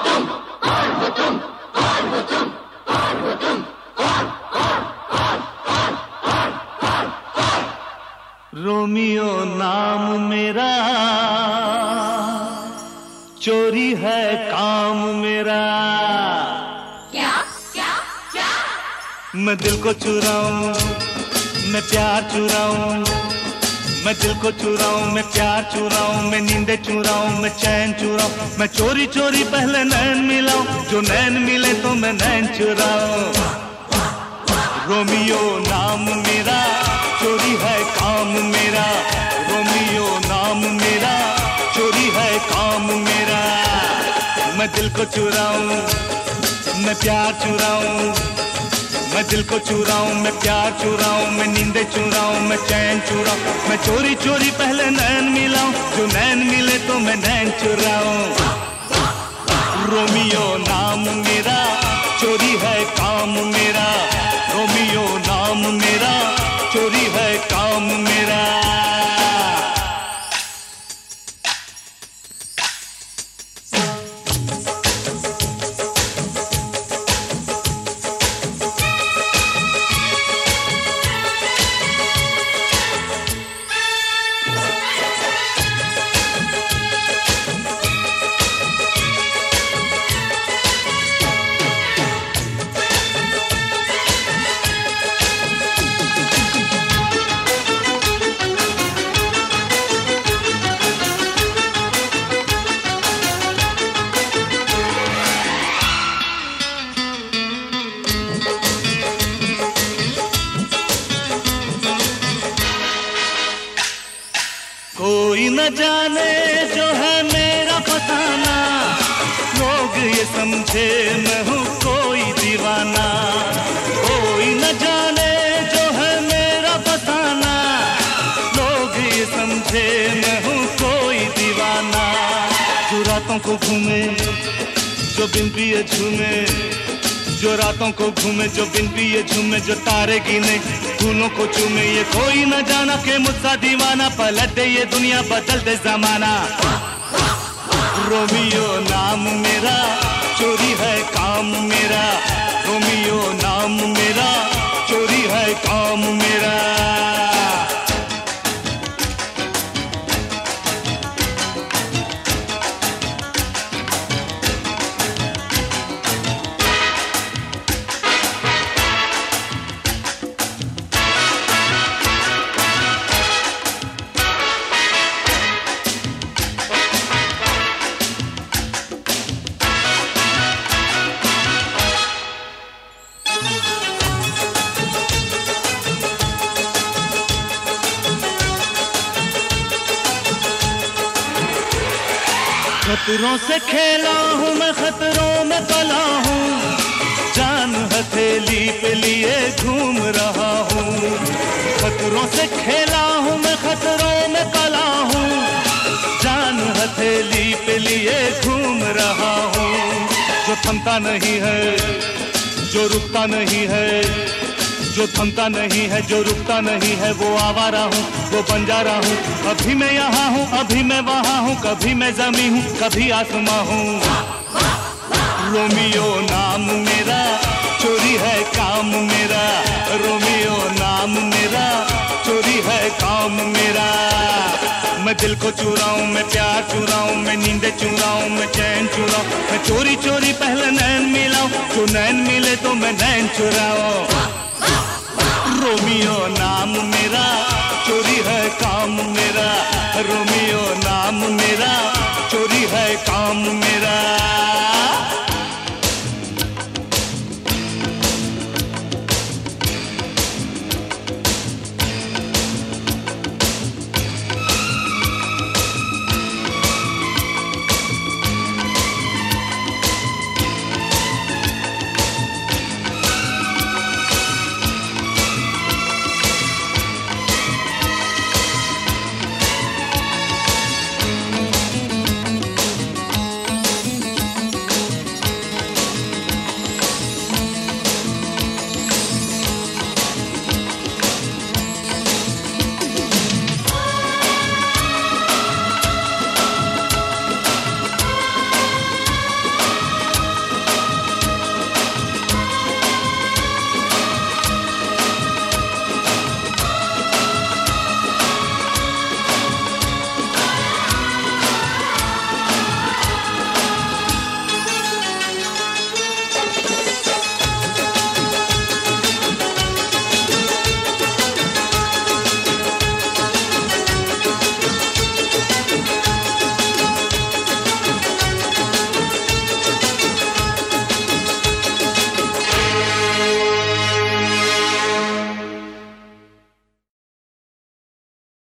Romeo नाम मेरा, चोरी है काम मेरा। क्या क्या क्या? मैं दिल को चुराऊं, मैं प्यार चुराऊं, मैं दिल को चुराऊं, मैं प्यार चुराऊं, मैं नींदे चुराऊं, मैं चैन चुराऊं, मैं चोरी चोरी पहले नैन मिलाऊं, जो नैन मिले तो मैं नैन चुराऊं। रोमियो नाम मेरा, चोरी है काम मेरा। रोमियो नाम मेरा, चोरी है काम मेरा। मैं दिल को चुराऊं, मैं प्यार चुराऊं, मैं दिल को चुराऊं, मैं प्यार चुराऊं, मैं नींदे चुराऊं, मैं चैन चुराऊं, मैं चोरी चोरी पहले नैन मिलाऊं, जो नैन मिले तो मैं नैन चुराऊं। रोमियो नाम मेरा, चोरी है काम मेरा। रोमियो नाम मेरा, चोरी है काम मेरा। कोई न जाने जो है मेरा फसाना, लोग ये समझे मैं हूँ कोई दीवाना। कोई न जाने जो है मेरा फसाना, लोग ये समझे मैं हूँ कोई दीवाना। जो रातों को घूमे, जो बिन पिए झूमे, जो रातों को घूमे, जो बिन पिए झूमे, जो तारे गिने, फूलों को चूमे, ये कोई न जाना कि मुझसा दीवाना। पलट दे ये दुनिया, बदल दे जमाना। रोमियो नाम मेरा, चोरी है काम मेरा। रोमियो नाम मेरा, चोरी है काम मेरा। खतरों से खेला हूँ मैं, खतरों में पला हूँ, जान हथेली पे लिए घूम रहा हूँ। खतरों से खेला हूँ मैं, खतरों में पला हूँ, जान हथेली पे लिए घूम रहा हूँ। जो थमता नहीं है, जो रुकता नहीं है, जो थमता नहीं है, जो रुकता नहीं है, वो आवारा हूँ, वो बंजारा हूँ। अभी मैं यहाँ हूँ, अभी मैं वहाँ हूँ, कभी मैं जमी हूँ, कभी आसमां हूँ। रोमियो नाम मेरा, चोरी है काम मेरा। रोमियो नाम मेरा, चोरी है काम मेरा। मैं दिल को चुराऊं, मैं प्यार चुराऊं, मैं नींदे चुराऊं, मैं चैन चुराऊं, मैं चोरी चोरी पहले नैन मिलाऊं, जो नैन मिले तो मैं नैन चुराऊं। रोमियो नाम मेरा, चोरी है काम मेरा। रोमियो नाम मेरा, चोरी है काम मेरा।